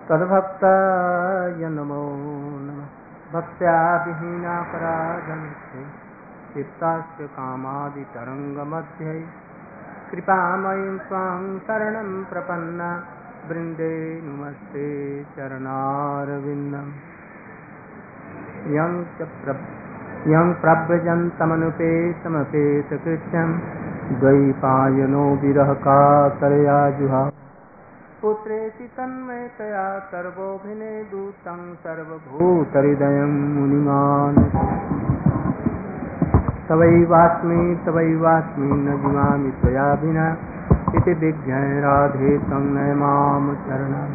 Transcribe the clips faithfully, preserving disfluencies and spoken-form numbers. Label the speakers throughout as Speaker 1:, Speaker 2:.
Speaker 1: तद्भक्ताय नमो नमः। भक्त्या विहीनापराधमुक्ते चित्तास्य कामादितरङ्गमध्ये कृपामयीं त्वां शरणं प्रपन्ना वृन्दे नुमस्ते चरणारविन्दम्। यं च प्र यं प्रव्रजन्तमनुपेतमपेतकृत्यं द्वैपायनो विरहकातरया जुहा पुत्रेति तन्मयतया सर्वोऽभिनेदूतं सर्वभूतहृदयं मुनिमानतम्। तवैवास्मि तवैवास्मि न जीवामि त्वया विना इति विज्ञाय राधे तं नय माम चरणम्।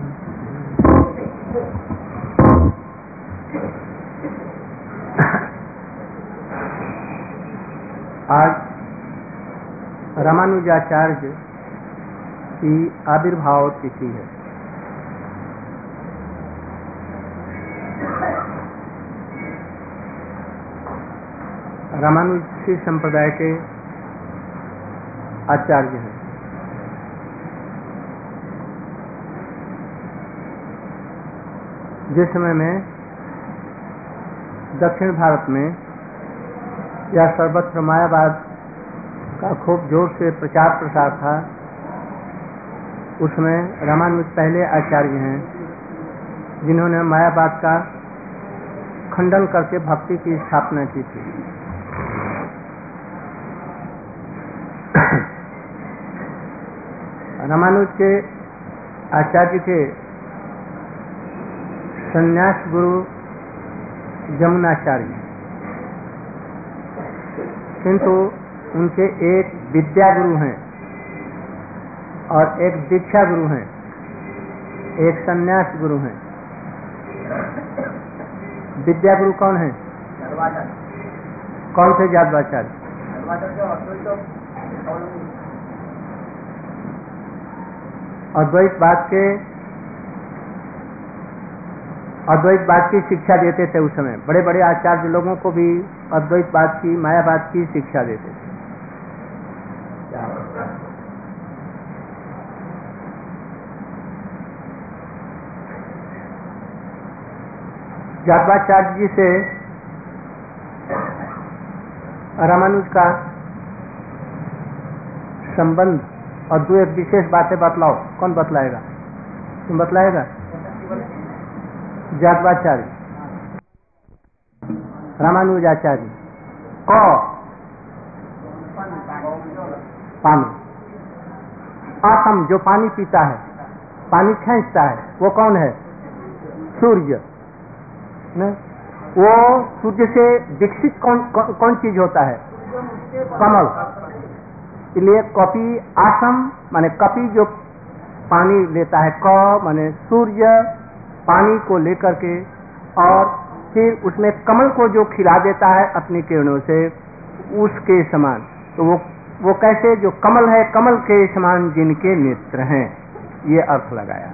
Speaker 1: आज रामानुजाचार्य की आविर्भाव तिथि है। रामानुजी संप्रदाय के आचार्य हैं। जिस समय में दक्षिण भारत में या सर्वत्र मायावाद का खूब जोर से प्रचार प्रसार था, उसमें रामानुज पहले आचार्य हैं जिन्होंने मायावाद का खंडन करके भक्ति की स्थापना की थी। रामानुज के आचार्य के संन्यास गुरु जमुनाचार्य, किंतु उनके एक विद्या गुरु हैं और एक दीक्षा गुरु हैं, एक संन्यास गुरु हैं। विद्या गुरु कौन है? कौन थे यादवाचार्य? अद्वैतवाद के अद्वैतवाद की शिक्षा देते थे। उस समय बड़े बड़े आचार्य लोगों को भी अद्वैतवाद की, मायावाद की शिक्षा देते थे। यादवाचार्य जी से रामानुज का संबंध और दो एक विशेष बातें बतलाओ। कौन बतलाएगा? तुम बतलाएगा? यादवाचार्य, रामानुजाचार्य। क पानी, आसम जो पानी पीता है, पानी खींचता है, वो कौन है? सूर्य। न? वो सूर्य से विकसित कौन कौन, कौन चीज होता है? कमल। इसलिए कपि आसम माने कपि जो पानी लेता है, क माने सूर्य पानी को लेकर के, और फिर उसमें कमल को जो खिला देता है अपनी किरणों से, उसके समान। तो वो वो कैसे? जो कमल है, कमल के समान जिनके नेत्र हैं, ये अर्थ लगाया।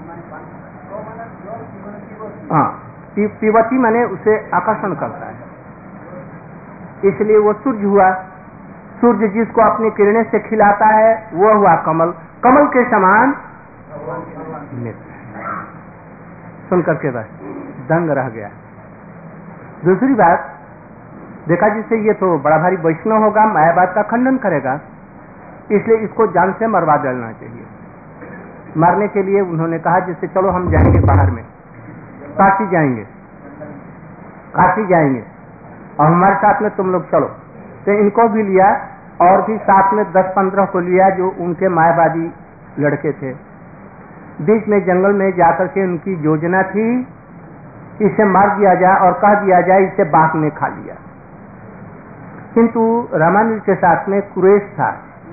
Speaker 1: हाँ, पीवती माने उसे आकर्षण करता है, इसलिए वो सूर्य हुआ। सूर्य जिसको अपनी किरणें से खिलाता है वो हुआ कमल, कमल के समान नेत्र। सुन करके बस दंग रह गया। दूसरी बात देखा, जिससे ये तो बड़ा भारी वैष्णव होगा, मायावाद का खंडन करेगा, इसलिए इसको जान से मरवा डालना चाहिए। मारने के लिए उन्होंने कहा, जिससे चलो हम जाएंगे बाहर में, काशी जाएंगे, काशी जाएंगे और हमारे साथ में तुम लोग चलो। तो इनको भी लिया और भी साथ में दस पंद्रह को लिया जो उनके मायावादी लड़के थे। बीच में जंगल में जाकर के उनकी योजना थी इसे मार दिया जाए और कह दिया जाए इसे बाघ ने खा लिया। किंतु रामानुज के साथ में कुरेश था,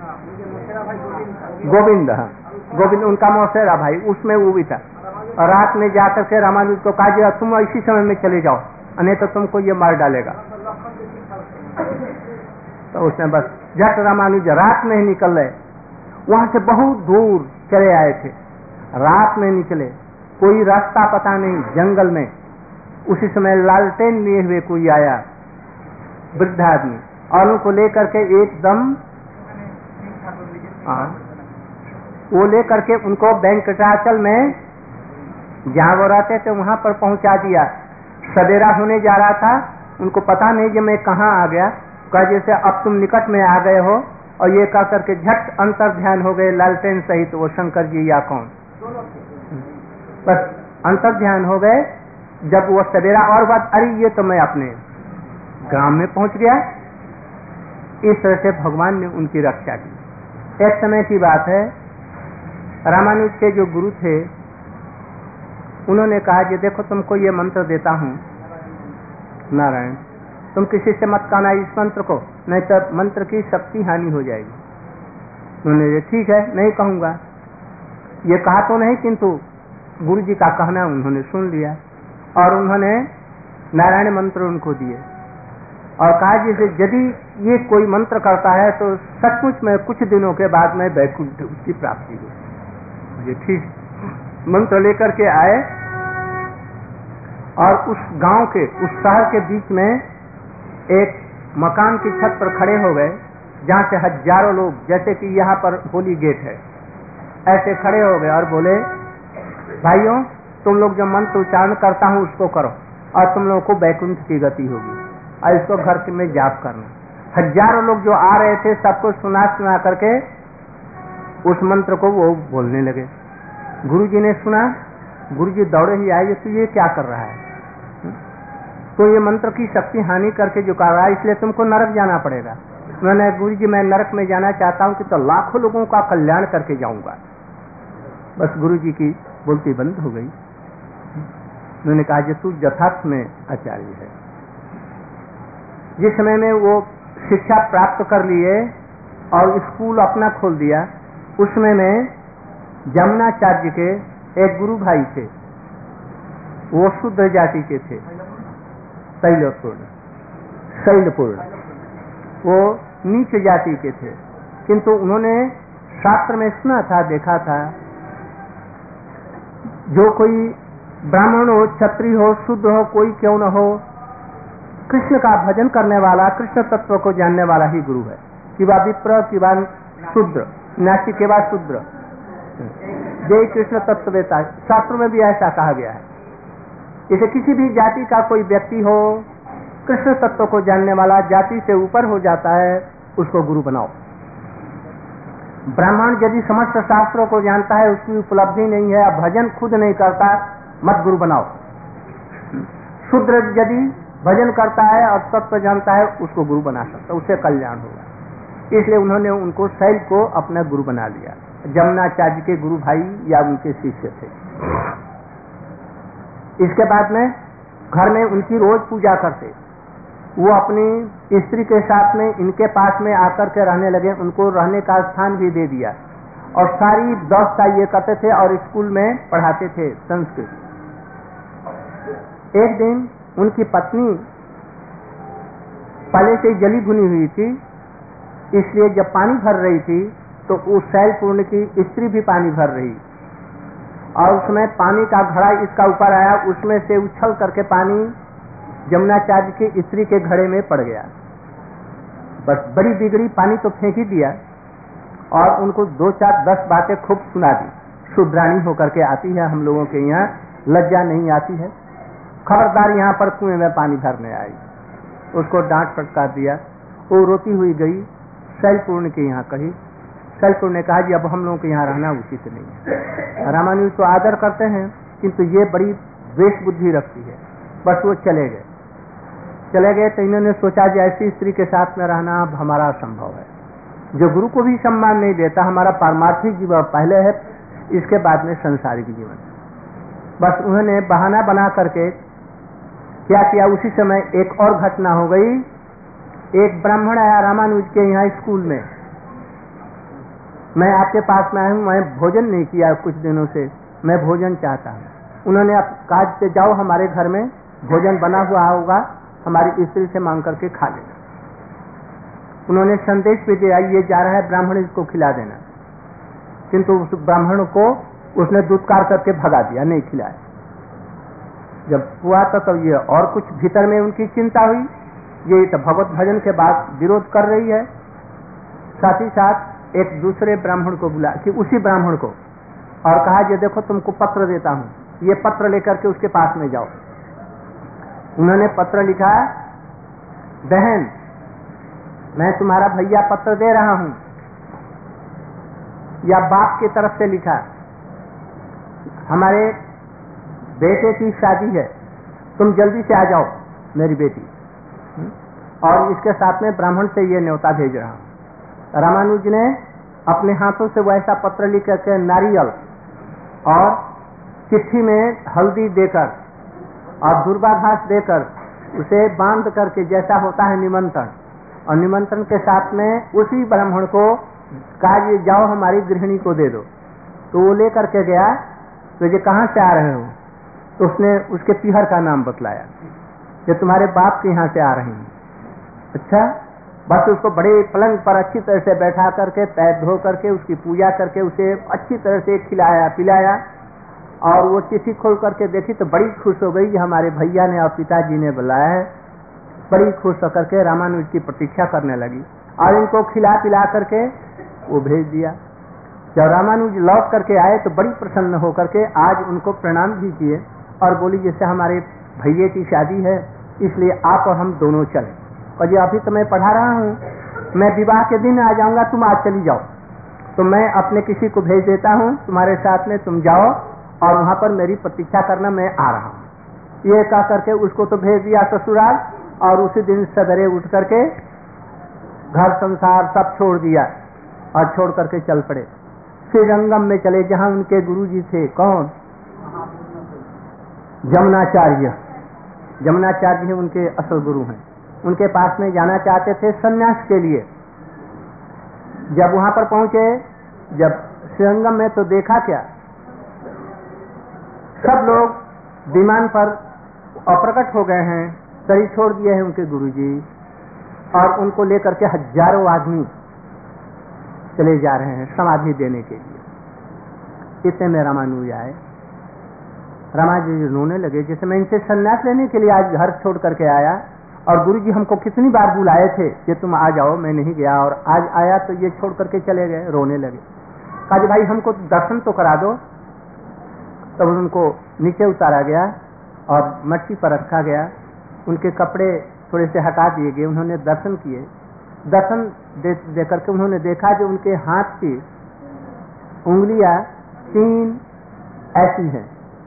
Speaker 1: गोविंद, गोविंद उनका मौसेरा भाई, उसमें वो भी था। और रात में जाकर के रामानुज को कहा गया तुम इसी समय में चले जाओ, नहीं तो तुमको ये मार डालेगा। तो उसने बस झट रामानुज रात में ही निकल रहे, वहां से बहुत दूर चले आए थे, रात में निकले, कोई रास्ता पता नहीं, जंगल में। उसी समय लालटेन लिए हुए कोई आया, वृद्ध आदमी, और उनको लेकर के एकदम वो लेकर के उनको वेंकटाचल में जहाँ वो रहते थे वहां पर पहुंचा दिया। सवेरा होने जा रहा था, उनको पता नहीं कि मैं कहाँ आ गया। कहा जैसे अब तुम निकट में आ गए हो, और ये कह करके झट अंतर ध्यान हो गए लालटेन सहित, वो शंकर जी या कौन, बस अंतर ध्यान हो गए। जब वो सवेरा और बात, अरे ये तो मैं अपने ग्राम में पहुंच गया। इस तरह से भगवान ने उनकी रक्षा की। एक समय की बात है, रामानुज के जो गुरु थे उन्होंने कहा कि देखो तुमको ये मंत्र देता हूं, नारायण, तुम किसी से मत कहना इस मंत्र को, नहीं तो मंत्र की शक्ति हानि हो जाएगी। उन्होंने ठीक है, नहीं कहूंगा। ये कहा तो नहीं, किंतु गुरु जी का कहना उन्होंने सुन लिया और उन्होंने नारायण मंत्र उनको दिए और कहा जैसे यदि ये कोई मंत्र करता है तो सचमुच में कुछ दिनों के बाद में वैकुंठ उसकी प्राप्ति हुई। ये ठीक मंत्र लेकर के आए और उस गांव के, उस शहर के बीच में एक मकान की छत पर खड़े हो गए, जहां से हजारों लोग, जैसे कि यहाँ पर होली गेट है, ऐसे खड़े हो गए और बोले, भाइयों तुम लोग जो मंत्र उच्चारण करता हूं उसको करो और तुम लोगों को वैकुंठ की गति होगी, और इसको घर में जाप करना। हजारों लोग जो आ रहे थे सबको सुना सुना करके उस मंत्र को वो बोलने लगे। गुरुजी ने सुना, गुरुजी दौड़े ही आए, तो ये क्या कर रहा है? तो ये मंत्र की शक्ति हानि करके जो कर रहा है, इसलिए तुमको नरक जाना पड़ेगा। उन्होंने, गुरुजी मैं नरक में जाना चाहता हूं कि तो लाखों लोगों का कल्याण करके जाऊंगा। बस गुरुजी की बोलती बंद हो गई। उन्होंने कहा कि तू यथार्थ में आचार्य है। जिस समय में वो शिक्षा प्राप्त कर लिए और स्कूल अपना खोल दिया, उस समय में जमुनाचार्य के एक गुरु भाई थे, वो शुद्ध जाति के थे, शैलपूर्ण शैलपूर्ण वो नीच जाति के थे, किंतु उन्होंने शास्त्र में सुना था, देखा था, जो कोई ब्राह्मण हो, क्षत्रिय हो, शुद्ध हो, कोई क्यों न हो, कृष्ण का भजन करने वाला, कृष्ण तत्व को जानने वाला ही गुरु है। कि वह विप्र, कि वह शूद्र, नास्तिक के बाद शूद्र, जय कृष्ण तत्व वेता, शास्त्रों में भी ऐसा कहा गया है। इसे किसी भी जाति का कोई व्यक्ति हो, कृष्ण तत्व को जानने वाला, जाति से ऊपर हो जाता है, उसको गुरु बनाओ। ब्राह्मण यदि समस्त शास्त्रों को जानता है, उसकी उपलब्धि नहीं है, भजन खुद नहीं करता, मत गुरु बनाओ। शूद्र यदि भजन करता है और तत्व जानता है, उसको गुरु बना सकता, उससे कल्याण होगा। इसलिए उन्होंने उनको शैल को अपना गुरु बना लिया। जमुनाचार्य के गुरु भाई या उनके शिष्य थे। इसके बाद में घर में उनकी रोज पूजा करते। वो अपनी स्त्री के साथ में इनके पास में आकर के रहने लगे, उनको रहने का स्थान भी दे दिया और सारी व्यवस्था ये करते थे और स्कूल में पढ़ाते थे संस्कृत। एक दिन उनकी पत्नी पहले से जली भुनी हुई थी, इसलिए जब पानी भर रही थी तो उस शैलपूर्ण की स्त्री भी पानी भर रही और उसमें पानी का घड़ा इसका ऊपर आया, उसमें से उछल करके पानी जमुनाचार्य की स्त्री के घड़े में पड़ गया। बस बड़ी बिगड़ी, पानी तो फेंक ही दिया और उनको दो चार दस बातें खूब सुना दी। शुद्राणी होकर के आती है हम लोगों के यहाँ, लज्जा नहीं आती है, खबरदार यहाँ पर कुएं में पानी भरने आई। उसको डांट फटकार दिया, वो रोती हुई गई शैलपूर्ण के यहाँ कही। शैलपूर्ण ने कहा जी अब हम लोगों के यहाँ रहना उचित नहीं है। रामानुज तो आदर करते हैं किंतु ये बड़ी द्वेष बुद्धि रखती है। बस वो चले गए। चले गए तो इन्होंने सोचा कि ऐसी स्त्री के साथ में रहना अब हमारा असंभव है, जो गुरु को भी सम्मान नहीं देता। हमारा पारमार्थिक जीवन पहले है, इसके बाद में संसारिक जीवन। बस उन्होंने बहाना बना करके क्या किया, उसी समय एक और घटना हो गई। एक ब्राह्मण आया रामानुज के यहाँ स्कूल में, मैं आपके पास में आया हूँ, मैं भोजन नहीं किया कुछ दिनों से, मैं भोजन चाहता हूँ। उन्होंने अब कहा से जाओ हमारे घर में भोजन बना हुआ होगा, हमारी स्त्री से मांग करके खा लेना। उन्होंने संदेश भी दिया ये जा रहा है ब्राह्मण, इसको खिला देना, किंतु उस ब्राह्मण को उसने दुत्कार करके भगा दिया, नहीं खिलाया। जब हुआ तो, तो ये और कुछ भीतर में उनकी चिंता हुई, ये तो भगवत भजन के बाद विरोध कर रही है। साथ ही साथ एक दूसरे ब्राह्मण को बुला कि उसी ब्राह्मण को और कहा ये देखो तुमको पत्र देता हूँ, ये पत्र लेकर के उसके पास में जाओ। उन्होंने पत्र लिखा, बहन मैं तुम्हारा भैया पत्र दे रहा हूं, या बाप की तरफ से लिखा, हमारे बेटे की शादी है, तुम जल्दी से आ जाओ मेरी बेटी, और इसके साथ में ब्राह्मण से ये न्योता भेज रहा हूं। रामानुज ने अपने हाथों से वैसा पत्र लिख करके नारियल और चिट्ठी में हल्दी देकर और दुर्वा घास देकर उसे बांध करके, जैसा होता है निमंत्रण, और निमंत्रण के साथ में उसी ब्राह्मण को कहा ये जाओ हमारी गृहिणी को दे दो। तो वो लेकर के गया। तो ये कहाँ से आ रहे हो? तो उसने उसके पीहर का नाम बतलाया, ये तुम्हारे बाप के यहाँ से आ रही हैं। अच्छा, बस उसको बड़े पलंग पर अच्छी तरह से बैठा करके, पैर धो करके, उसकी पूजा करके, उसे अच्छी तरह से खिलाया पिलाया, और वो चिट्ठी खोल करके देखी तो बड़ी खुश हो गई, हमारे भैया ने और पिताजी ने बुलाया है। बड़ी खुश होकर के रामानुज की प्रतीक्षा करने लगी और इनको खिला पिला करके वो भेज दिया। जब रामानुज लौट करके आए तो बड़ी प्रसन्न होकर के आज उनको प्रणाम भी किए और बोली जैसे हमारे भैये की शादी है, इसलिए आप और हम दोनों चले। और ये अभी तो मैं पढ़ा रहा हूँ, मैं विवाह के दिन आ जाऊंगा, तुम आज चली जाओ। तो मैं अपने किसी को भेज देता हूँ तुम्हारे साथ में, तुम जाओ और वहां पर मेरी प्रतीक्षा करना, मैं आ रहा हूँ। ये कह करके उसको तो भेज दिया ससुराल, और उसी दिन सवेरे उठ करके घर संसार सब छोड़ दिया और छोड़ करके चल पड़े श्रीरंगम में चले, जहां उनके गुरुजी थे। कौन? जमुनाचार्य। जमुनाचार्य उनके असल गुरु हैं। उनके पास में जाना चाहते थे सन्यास के लिए। जब वहां पर पहुंचे, जब श्रीरंगम में, तो देखा क्या, सब लोग विमान पर अप्रकट हो गए हैं, शरीर छोड़ दिए हैं उनके गुरुजी, और उनको लेकर के हजारों आदमी चले जा रहे हैं समाधि देने के लिए। इतने में रामानुज आए। रामानुज रोने लगे, जैसे मैं इनसे संन्यास लेने के लिए आज घर छोड़ करके आया, और गुरुजी हमको कितनी बार बुलाए थे कि तुम आ जाओ, मैं नहीं गया, और आज आया तो ये छोड़ करके चले गए। रोने लगे। कहा भाई हमको दर्शन तो करा दो। तब तो उनको नीचे उतारा गया और मट्टी पर रखा गया, उनके कपड़े थोड़े से हटा दिए गए, उन्होंने दर्शन किए। दर्शन दे, दे करके उन्होंने देखा जो उनके हाथ की उंगलियां तीन ऐसी हैं,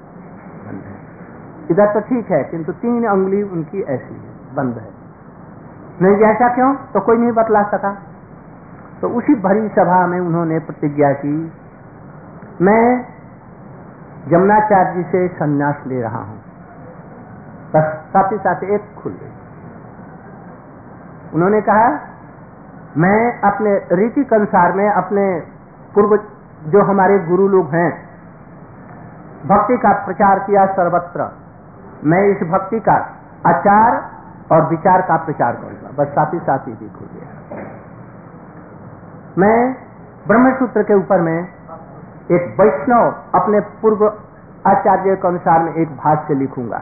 Speaker 1: इधर तो ठीक है किंतु तीन उंगली उनकी ऐसी है, बंद है। नहीं ऐसा क्यों? तो कोई नहीं बतला सका। तो उसी भरी सभा में उन्होंने प्रतिज्ञा की, मैं जमुनाचार्य जी से संन्यास ले रहा हूं। बस साथ ही साथ एक खुल गई। उन्होंने कहा मैं अपने रीति के अनुसार में, अपने पूर्व जो हमारे गुरु लोग हैं, भक्ति का प्रचार किया सर्वत्र, मैं इस भक्ति का आचार और विचार का प्रचार करूंगा। बस साथ ही साथ ही खुल गया। मैं ब्रह्मसूत्र के ऊपर में एक वैष्णव अपने पूर्व आचार्य के अनुसार में एक भाष्य लिखूंगा,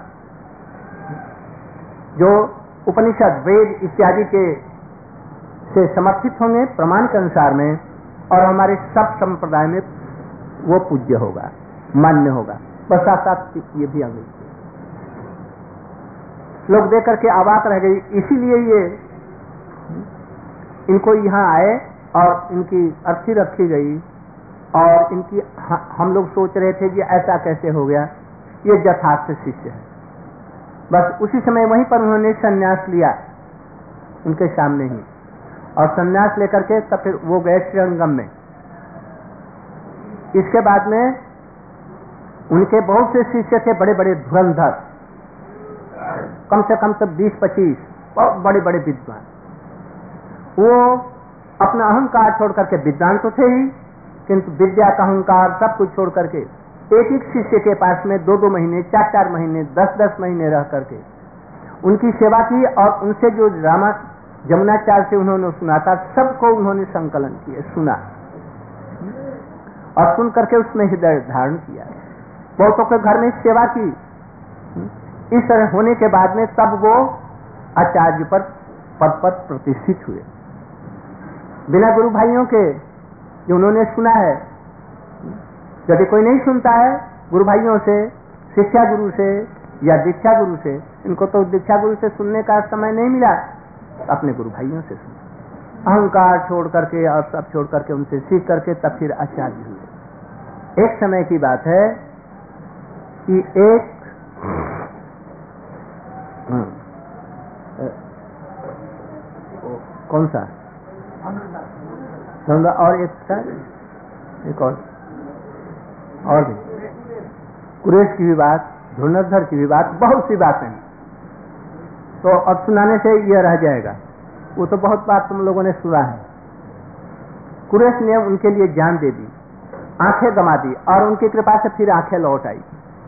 Speaker 1: जो उपनिषद वेद इत्यादि के से समर्थित होंगे प्रमाण के अनुसार में, और हमारे सब संप्रदाय में वो पूज्य होगा, मान्य होगा। बस साथ साथ ये भी अंग्रेजी लोग देख करके अवाक रह गई। इसीलिए ये इनको यहाँ आए और इनकी अर्थी रखी गई, और इनकी हम लोग सोच रहे थे कि ऐसा कैसे हो गया, ये यथार्थ शिष्य है। बस उसी समय वहीं पर उन्होंने संन्यास लिया उनके सामने ही, और संन्यास लेकर के तब फिर वो गए श्रीरंगम में। इसके बाद में उनके बहुत से शिष्य थे, बड़े बड़े धुरंधर, कम से कम तो बीस पच्चीस बहुत बड़े बड़े विद्वान। वो अपना अहंकार छोड़ करके, विद्वान तो थे ही किंतु विद्या का अहंकार सब कुछ छोड़ करके एक एक शिष्य के पास में दो दो महीने, चार चार महीने, दस दस महीने रह करके उनकी सेवा की, और उनसे जो रामा जमुनाचार्य से उन्होंने सुना था सबको उन्होंने संकलन किया, सुना, और सुन करके उसमें हृदय धारण किया। बहुतों के घर में सेवा की। इस तरह होने के बाद में तब वो आचार्य पर पद पर प्रतिष्ठित हुए, बिना गुरु भाइयों के जो उन्होंने सुना है। यदि कोई नहीं सुनता है गुरु भाइयों से, शिक्षा गुरु से या दीक्षा गुरु से, इनको तो दीक्षा गुरु से सुनने का समय नहीं मिला, अपने गुरु भाइयों से सुना। अहंकार छोड़ करके और सब छोड़ करके उनसे सीख करके तब फिर आचार्य हुए। एक समय की बात है कि एक कौन सा और एक था, एक और और भी कुरेश की भी बात, धुरंधर की भी बात, बहुत सी बातें हैं। तो अब सुनाने से यह रह जाएगा, वो तो बहुत बात तुम लोगों ने सुना है। कुरेश ने उनके लिए जान दे दी, आंखें गंवा दी और उनकी कृपा से फिर आंखें लौट आई।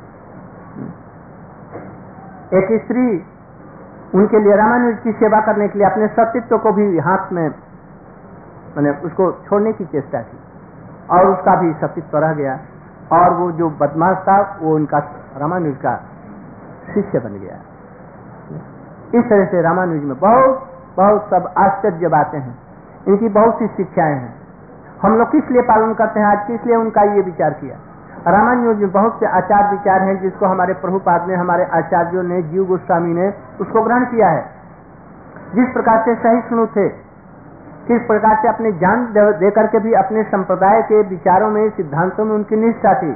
Speaker 1: एक स्त्री उनके लिए रामानुज की सेवा करने के लिए अपने सतीत्व को भी हाथ में मैंने उसको छोड़ने की चेष्टा की और उसका भी सतीत्व रह गया और वो जो बदमाश था वो उनका रामानुज का शिष्य बन गया। इस तरह से रामानुज में बहुत बहुत सब आश्चर्य बातें हैं, इनकी बहुत सी शिक्षाएं हैं। हम लोग किस लिए पालन करते हैं आज, किस लिए उनका ये विचार किया। रामानुज में बहुत से आचार विचार हैं जिसको हमारे प्रभुपाद ने, हमारे आचार्यों ने, जीव गोस्वामी ने उसको ग्रहण किया है। जिस प्रकार से सहिष्णु थे, किस प्रकार से अपनी जान दे करके भी अपने संप्रदाय के विचारों में, सिद्धांतों में उनकी निष्ठा थी।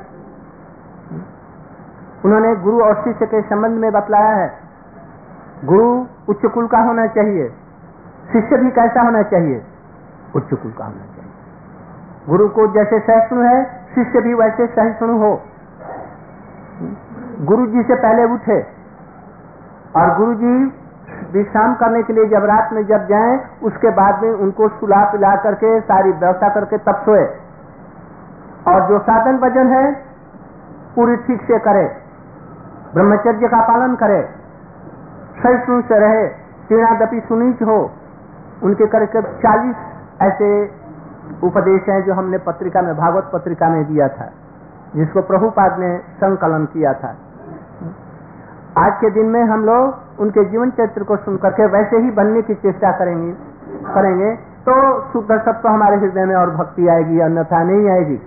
Speaker 1: उन्होंने गुरु और शिष्य के संबंध में बतलाया है। गुरु उच्च कुल का होना चाहिए, शिष्य भी कैसा होना चाहिए, उच्च कुल का होना चाहिए। गुरु को जैसे सहिष्णु है, शिष्य भी वैसे सहिष्णु हो। गुरु जी से पहले उठे और गुरु जी विश्राम करने के लिए जब रात में जब जाएं, उसके बाद में उनको सुला पिला करके सारी व्यवस्था करके तब सोए। और जो साधन भजन है पूरी ठीक से करे, ब्रह्मचर्य का पालन करे, सहिष्णु से रहे, तीर्णादपि सुनीच हो। उनके करके चालीस ऐसे उपदेश हैं जो हमने पत्रिका में, भागवत पत्रिका में दिया था, जिसको प्रभुपाद ने संकलन किया था। आज के दिन में हम लोग उनके जीवन चरित्र को सुनकर के वैसे ही बनने की चेष्टा करेंगे करेंगे तो शुद्ध सत्व हमारे हृदय में और भक्ति आएगी, अन्यथा नहीं आएगी।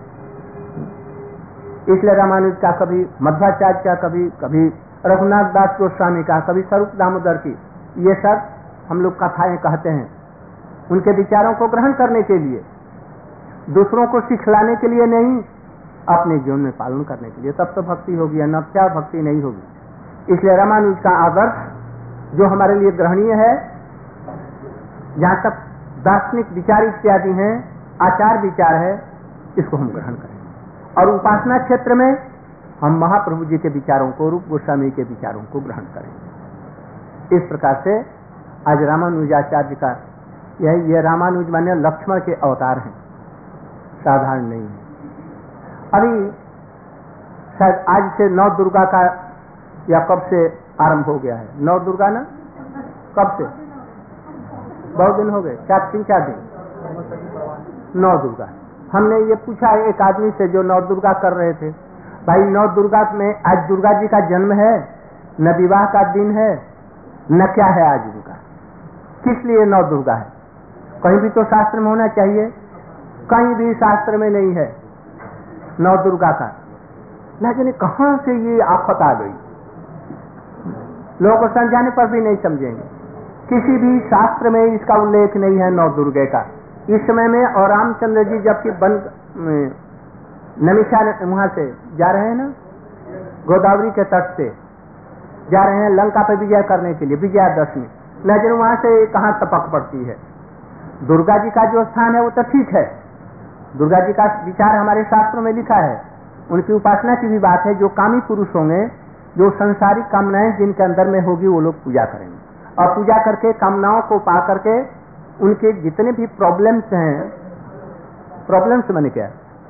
Speaker 1: इसलिए रामानुज का कभी मध्वाचार्य का, कभी कभी रघुनाथ दास गोस्वामी का, कभी स्वरूप दामोदर की, ये सब हम लोग कथाएं कहते हैं उनके विचारों को ग्रहण करने के लिए, दूसरों को सिखलाने के लिए नहीं, अपने जीवन में पालन करने के लिए। तब तो भक्ति होगी, अन्यथा भक्ति नहीं होगी। इसलिए रामानुज का आदर्श जो हमारे लिए ग्रहणीय है, जहाँ तक दार्शनिक विचार इत्यादि हैं, आचार विचार है, इसको हम ग्रहण करें। और उपासना क्षेत्र में हम महाप्रभु जी के विचारों को, रूप गोस्वामी के विचारों को ग्रहण करें। इस प्रकार से आज रामानुजाचार्य का यह ये रामानुज माने लक्ष्मण के अवतार हैं, साधारण नहीं है। अभी शायद आज से नौ दुर्गा का या कब से आरंभ हो गया है, नौ दुर्गा ना, कब से? बहुत दिन हो गए, चार तीन चार दिन नौ दुर्गा। हमने ये पूछा एक आदमी से जो नौ दुर्गा कर रहे थे, भाई नौ दुर्गा में आज दुर्गा जी का जन्म है, न विवाह का दिन है, न क्या है आज उनका, किस लिए नौ दुर्गा है? कहीं भी तो शास्त्र में होना चाहिए, कहीं भी शास्त्र में नहीं है नौ दुर्गा का। न जाने कहां से ये आफत आ गई, लोगों को समझाने पर भी नहीं समझेंगे। किसी भी शास्त्र में इसका उल्लेख नहीं है नौ दुर्गे का। इस समय में और रामचंद्र जी जबकि बन नमिषा वहां से जा रहे हैं ना, गोदावरी के तट से जा रहे हैं लंका पे विजय करने के लिए, विजयादशमी, लेकिन वहां से कहां टपक पड़ती है। दुर्गा जी का जो स्थान है वो तो ठीक है, दुर्गा जी का विचार हमारे शास्त्रों में लिखा है, उनकी उपासना की भी बात है। जो कामी पुरुष होंगे, जो संसारिक कामनाएं जिनके अंदर में होगी, वो लोग पूजा करेंगे और पूजा करके कामनाओं को पा करके उनके जितने भी प्रॉब्लम्स हैं, प्रॉब्लम्स माने क्या,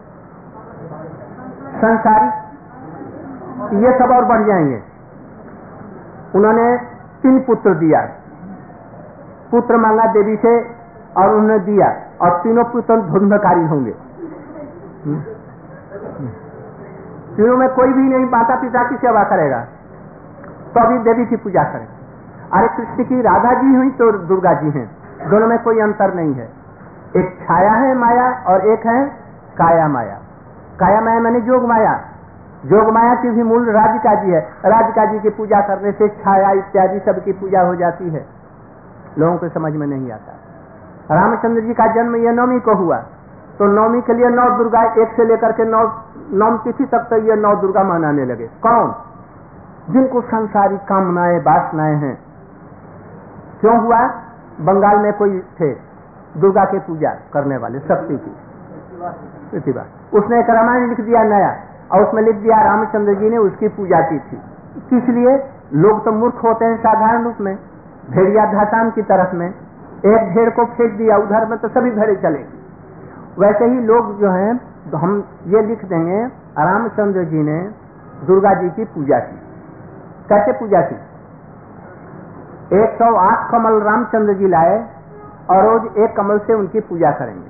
Speaker 1: संसारिक, ये सब और बढ़ जाएंगे। उन्होंने तीन पुत्र दिया, पुत्र मांगा देवी से और उन्होंने दिया, और तीनों पुत्र धुंधकारी होंगे। तीनों में कोई भी नहीं माता पिता की सेवा करेगा, तो अभी देवी की पूजा करें। अरे कृष्ण की राधा जी हुई तो दुर्गा जी हैं, दोनों में कोई अंतर नहीं है। एक छाया है माया और एक है काया माया। काया माया माने जोग माया, जोगमाया की भी मूल राधिका जी है। राधिका जी की पूजा करने से छाया इत्यादि सबकी पूजा हो जाती है। लोगों को समझ में नहीं आता। रामचंद्र जी का जन्म ये नवमी को हुआ, तो नवमी के लिए नौ दुर्गा, एक से लेकर के नौ नौ तिथि तक तो ये नौ दुर्गा मनाने लगे। कौन? जिनको संसारिक कामनाएं वासनाएं हैं। क्यों हुआ? बंगाल में कोई थे दुर्गा की पूजा करने वाले, शक्ति की प्रतिभा, उसने एक रामायण लिख दिया नया, और उसमें लिख दिया रामचंद्र जी ने उसकी पूजा की थी। किस लिए? लोग तो मूर्ख होते हैं साधारण रूप में, भेड़िया धासान की तरफ में, एक भेड़ को फेंक दिया उधर में तो सभी भेड़े चलेगी। वैसे ही लोग जो हैं, तो हम ये लिख देंगे रामचंद्र जी ने दुर्गा जी की पूजा की। कैसे पूजा की? एक सौ आठ कमल रामचंद्र जी लाए और रोज एक कमल से उनकी पूजा करेंगे।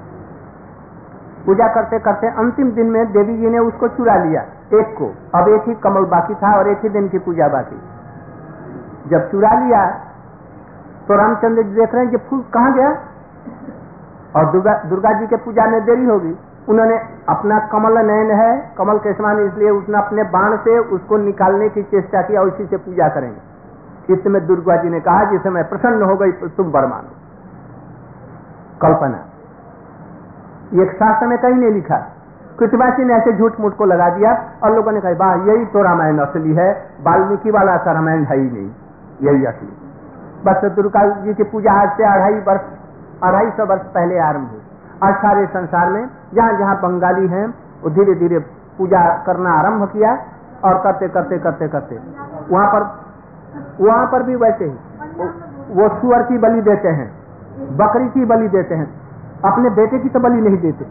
Speaker 1: पूजा करते करते अंतिम दिन में देवी जी ने उसको चुरा लिया एक को, अब एक ही कमल बाकी था और एक ही दिन की पूजा बाकी। जब चुरा लिया तो रामचंद्र जी देख रहे हैं कि फूल कहाँ गया, और दुर्गा दुर्गा जी के पूजा में देरी होगी। उन्होंने अपना कमल नयन है, कमल के समान, इसलिए उसने अपने बाण से उसको निकालने की चेष्टा की और इसी से पूजा करेंगे। इस समय दुर्गा जी ने कहा, जिसे मैं प्रसन्न हो गई तो तुम वर मानो। कल्पना, ये शास्त्र में कहीं नहीं लिखा। कृतिवासी ने ऐसे झूठ मूठ को लगा दिया और लोगों ने कहा वाह यही तो रामायण असली है, वाल्मीकि वाला सा रामायण है ही नहीं, यही असली। बस दुर्गा जी की पूजा आज से अढ़ाई वर्ष अढ़ाई सौ वर्ष पहले आरंभ हुई, और सारे संसार में जहाँ जहाँ बंगाली हैं वो धीरे धीरे पूजा करना आरंभ किया, और करते करते करते करते वहाँ पर वहाँ पर भी वैसे ही वो सुअर की बलि देते हैं, बकरी की बलि देते हैं, अपने बेटे की तो बलि नहीं देते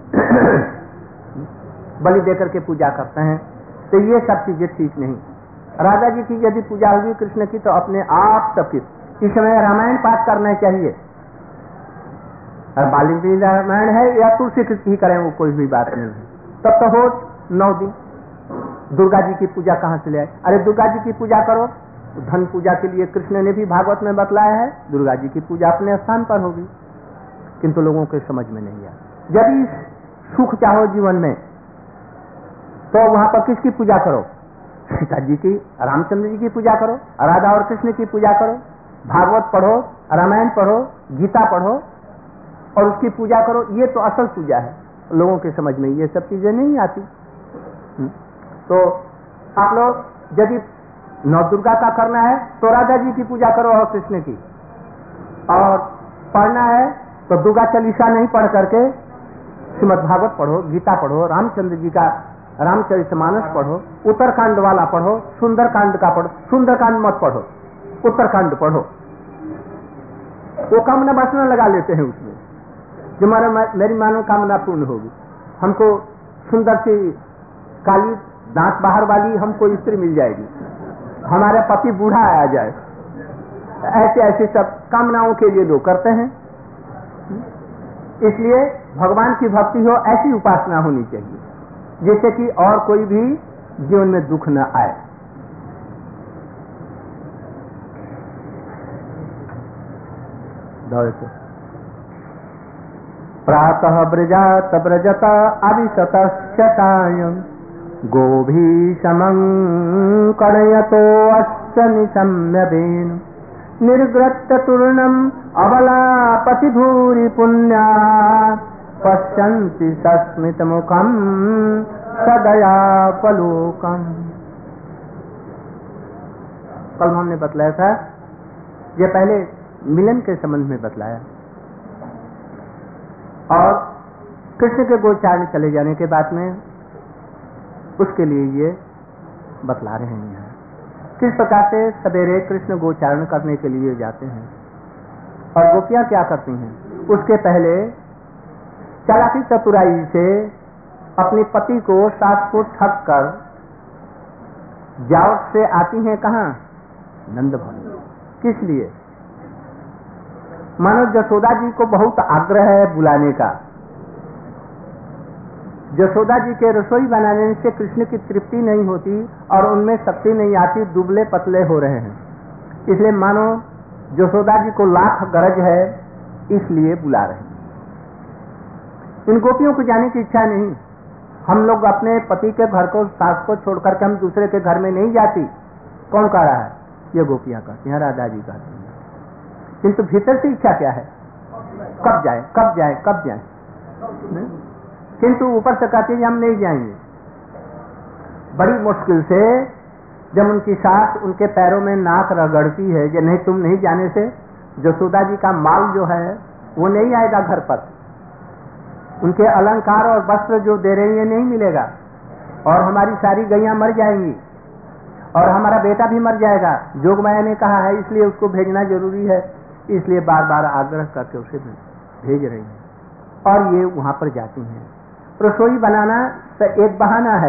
Speaker 1: बलि देकर के पूजा करते हैं। तो ये सब चीजें ठीक नहीं। राधा जी की यदि पूजा होगी कृष्ण की, तो अपने आप सबकी इस समय रामायण पाठ करना चाहिए। वाल्मीकि रामायण है या तुलसी की करें, वो कोई भी बात नहीं है। तब तो हो नौ दिन दुर्गा जी की पूजा कहाँ से ले आए? अरे दुर्गा जी की पूजा करो, धन पूजा के लिए कृष्ण ने भी भागवत में बतलाया है, दुर्गा जी की पूजा अपने स्थान पर होगी, किंतु लोगों के समझ में नहीं आया। यदि सुख चाहो जीवन में तो वहां पर किसकी पूजा करो? सीता जी की, रामचंद्र जी की पूजा करो, राधा और कृष्ण की पूजा करो, भागवत पढ़ो, रामायण पढ़ो, गीता पढ़ो और उसकी पूजा करो। ये तो असल पूजा है। लोगों के समझ में ये सब चीजें नहीं आती। तो आप लोग यदि नौ दुर्गा का करना है तो राधा जी की पूजा करो और कृष्ण की, और पढ़ना है तो दुर्गा चालीसा नहीं पढ़ करके श्रीमद् भागवत पढ़ो, गीता पढ़ो, रामचंद्र जी का रामचरितमानस पढ़ो, उत्तरकांड वाला पढ़ो, सुंदरकांड का पढ़ो। सुंदरकांड मत पढ़ो, उत्तरकांड पढ़ो। वो कामना वासना लगा लेते हैं उसमें, जो हमारा मेरी मानो कामना पूर्ण होगी, हमको सुंदर सी काली दांत बाहर वाली हमको स्त्री मिल जाएगी, हमारा पति बूढ़ा आ जाए, ऐसे ऐसे सब कामनाओं के लिए लोग करते हैं। इसलिए भगवान की भक्ति हो, ऐसी उपासना होनी चाहिए जिससे कि और कोई भी जीवन में दुख न आए। प्रातः ब्रजात ब्रजत अविशतस्य सायं गोभीषमं कणयतो अस्य निशम्य वेणु निर्गृत्य तूर्णम् अबलापति भूरि पुण्या पश्यन्ति सस्मितमुखं सदयापलोकम्। कल हमने बतलाया था, ये पहले मिलन के संबंध में बतलाया, और कृष्ण के गोचारण चले जाने के बाद में उसके लिए ये बतला रहे हैं। किस प्रकार से सवेरे कृष्ण गोचारण करने के लिए जाते हैं और गोपियां क्या करती हैं? उसके पहले चालाकी चतुराई से अपने पति को सास को ठग कर जावट से आती हैं कहाँ? नंद भवन। किस लिए? मानो यशोदा जी को बहुत आग्रह है बुलाने का। यशोदा जी के रसोई बनाने से कृष्ण की तृप्ति नहीं होती और उनमें शक्ति नहीं आती, दुबले पतले हो रहे हैं। इसलिए मानो यशोदा जी को लाख गरज है, इसलिए बुला रहे हैं। इन गोपियों को जाने की इच्छा नहीं, हम लोग अपने पति के घर को, सास को छोड़ करके हम दूसरे के घर में नहीं जाती। कौन कह रहा है? ये गोपियां कहती हैं, राधा जी कहती हैं। किंतु भीतर से इच्छा क्या है? कब जाए कब जाए कब जाए। किंतु ऊपर से कहती है हम नहीं जाएंगे। बड़ी मुश्किल से जब उनकी सास उनके पैरों में नाक रगड़ती है कि नहीं, तुम नहीं जाने से यशोदा जी का माल जो है वो नहीं आएगा घर पर, उनके अलंकार और वस्त्र जो दे रही है नहीं मिलेगा, और हमारी सारी गैयां मर जाएंगी और हमारा बेटा भी मर जाएगा। जोगमाया ने कहा है इसलिए उसको भेजना जरूरी है, इसलिए बार बार आग्रह करके उसे भेज रही है। और ये वहां पर जाती हैं। रसोई बनाना तो एक बहाना है,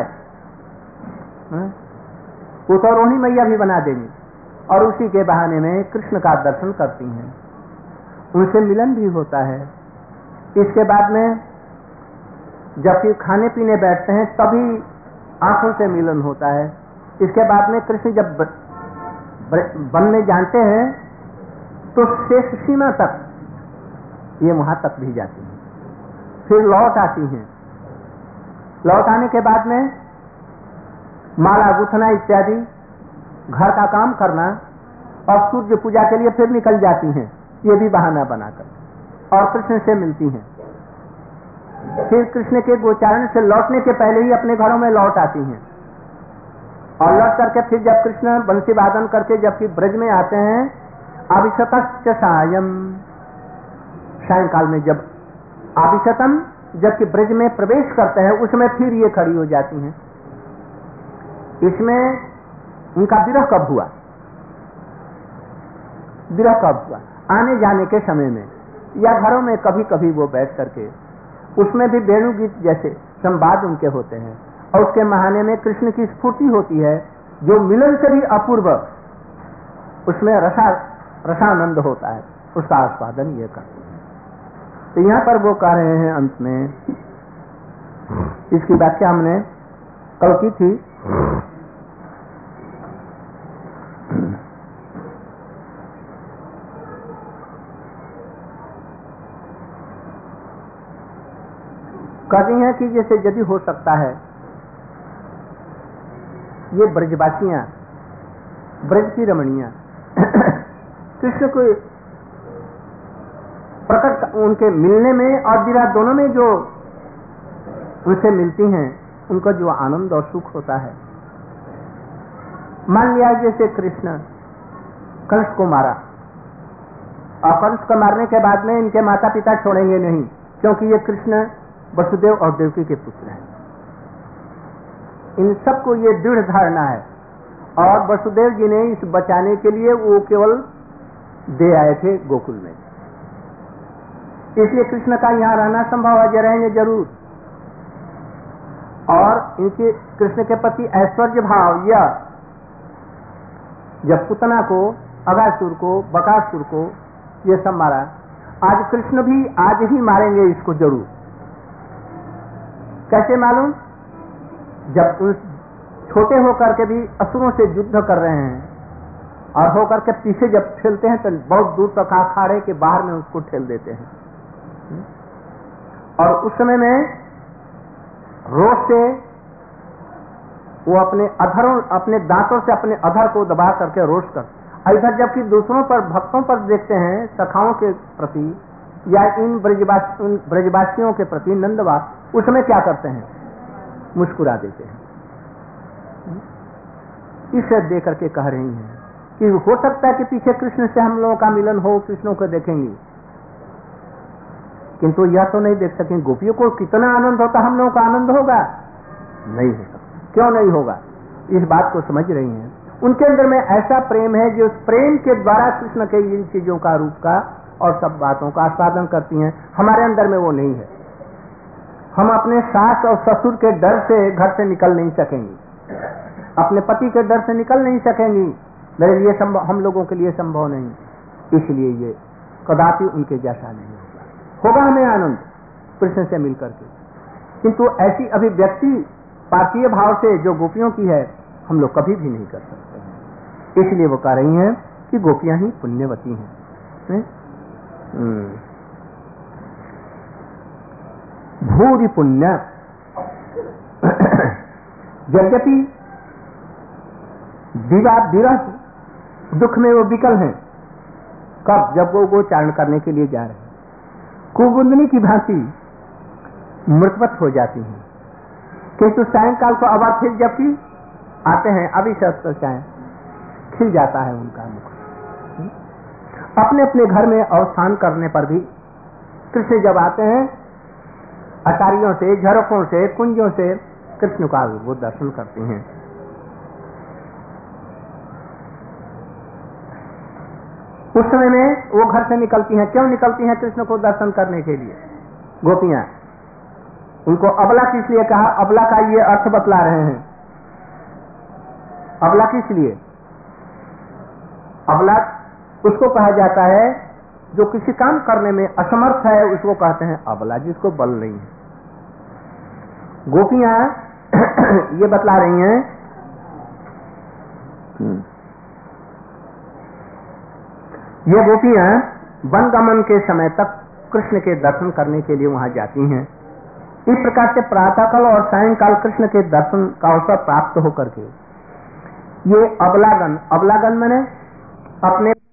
Speaker 1: वो तो रोहिणी मैया भी बना देंगी, और उसी के बहाने में कृष्ण का दर्शन करती हैं, उनसे मिलन भी होता है। इसके बाद में जब फिर खाने पीने बैठते हैं तभी आंखों से मिलन होता है। इसके बाद में कृष्ण जब वन में जानते हैं तो शेष सीमा तक ये वहां तक भी जाती हैं, फिर लौट आती हैं। लौट आने के बाद में माला गुथना इत्यादि घर का काम करना और सूर्य पूजा के लिए फिर निकल जाती हैं, ये भी बहाना बनाकर, और कृष्ण से मिलती हैं। फिर कृष्ण के गोचारण से लौटने के पहले ही अपने घरों में लौट आती हैं, और लौट करके फिर जब कृष्ण बंसी वादन करके जब फिर ब्रज में आते हैं, अभिशतश्च सायं, सायंकाल में जब अभिशतम जबकि ब्रज में प्रवेश करते हैं उसमें फिर ये खड़ी हो जाती हैं। इसमें उनका विरह कब हुआ? विरह कब हुआ? आने जाने के समय में, या घरों में कभी कभी वो बैठ करके, उसमें भी वेणु गीत जैसे संवाद उनके होते हैं, और उसके महाने में कृष्ण की स्फूर्ति होती है जो मिलन से भी अपूर्व, उसमें रसा रसानंद होता है, उसका आस्वादन ये करते हैं। तो यहाँ पर वो कह रहे हैं अंत में, इसकी व्याख्या हमने कल की थी। कहती हैं कि जैसे यदि हो सकता है ये ब्रजवासियां, ब्रज की रमणियां कृष्ण को प्रकट, उनके मिलने में और विरह दोनों में जो उनसे मिलती हैं, उनको जो आनंद और सुख होता है। मान लिया जैसे कृष्ण कंस को मारा, और कंस को मारने के बाद में इनके माता पिता छोड़ेंगे नहीं, क्योंकि ये कृष्ण वसुदेव और देवकी के पुत्र हैं। इन सबको ये दृढ़ धारणा है, और वसुदेव जी ने इस बचाने के लिए वो केवल दे आए थे गोकुल में, इसलिए कृष्ण का यहाँ रहना संभव है, रहेंगे जरूर। और इनके कृष्ण के प्रति ऐश्वर्य भाव, यह जब पुतना को, अगासुर को, बकासुर को ये सब मारा, आज कृष्ण भी आज ही मारेंगे इसको जरूर। कैसे मालूम? जब उस छोटे होकर के भी असुरों से युद्ध कर रहे हैं, और होकर के पीछे जब ठेलते हैं तो बहुत दूर तक अखाड़े के बाहर में उसको ठेल देते हैं, और उस समय में रोष से वो अपने अधरों, अपने दांतों से अपने अधर को दबा करके रोष कर, इधर जबकि दूसरों पर, भक्तों पर देखते हैं, सखाओं के प्रति या इन ब्रजवासी ब्रजवासियों के प्रति नंदवास, उस समय क्या करते हैं? मुस्कुरा देते हैं। इसे देख करके कह रही हैं कि हो सकता है कि पीछे कृष्ण से हम लोगों का मिलन हो, कृष्णों को देखेंगे, किंतु यह तो नहीं देख सकेंगे। गोपियों को कितना आनंद होता, हम लोगों का आनंद होगा? नहीं होगा। क्यों नहीं होगा? इस बात को समझ रही हैं। उनके अंदर में ऐसा प्रेम है जो उस प्रेम के द्वारा कृष्ण के इन चीजों का, रूप का और सब बातों का आस्वादन करती हैं। हमारे अंदर में वो नहीं है। हम अपने सास और ससुर के डर से घर से निकल नहीं सकेंगे, अपने पति के डर से निकल नहीं सकेंगी, मेरे लिए संभव, हम लोगों के लिए संभव नहीं। इसलिए ये कदापि उनके जैसा नहीं होगा। होगा हमें आनंद कृष्ण से मिलकर के, किंतु ऐसी अभिव्यक्ति पार्थीय भाव से जो गोपियों की है, हम लोग कभी भी नहीं कर सकते। इसलिए वो कह रही हैं कि गोपियां ही पुण्यवती हैं। भूरि पुण्य, यद्यपि विवाद विरह दुख में वो विकल हैं। कब? जब वो गोचारण करने के लिए जा रहे हैं, कुबुंदनी की भांति मृतवत हो जाती हैं, किंतु सायंकाल को अबार फिर जबकि आते हैं अभी चाहे खिल जाता है उनका मुख। अपने अपने घर में अवस्थान करने पर भी कृष्ण जब आते हैं अटारियों से, झरोकों से, कुंजों से कृष्ण का वो दर्शन करते हैं। उस समय में वो घर से निकलती हैं। क्यों निकलती हैं? कृष्ण को दर्शन करने के लिए। गोपियां उनको अबला किस लिए कहा? अबला का ये अर्थ बतला रहे हैं। अबला किस लिए? अबला उसको कहा जाता है जो किसी काम करने में असमर्थ है, उसको कहते हैं अबला, जिसको बल नहीं है। गोपियां ये बतला रही हैं ये गोपियां वनगमन के समय तक कृष्ण के दर्शन करने के लिए वहां जाती हैं। इस प्रकार से प्रातःकाल और सायंकाल कृष्ण के दर्शन का अवसर प्राप्त होकर के ये अबलागन, अबलागन मैंने अपने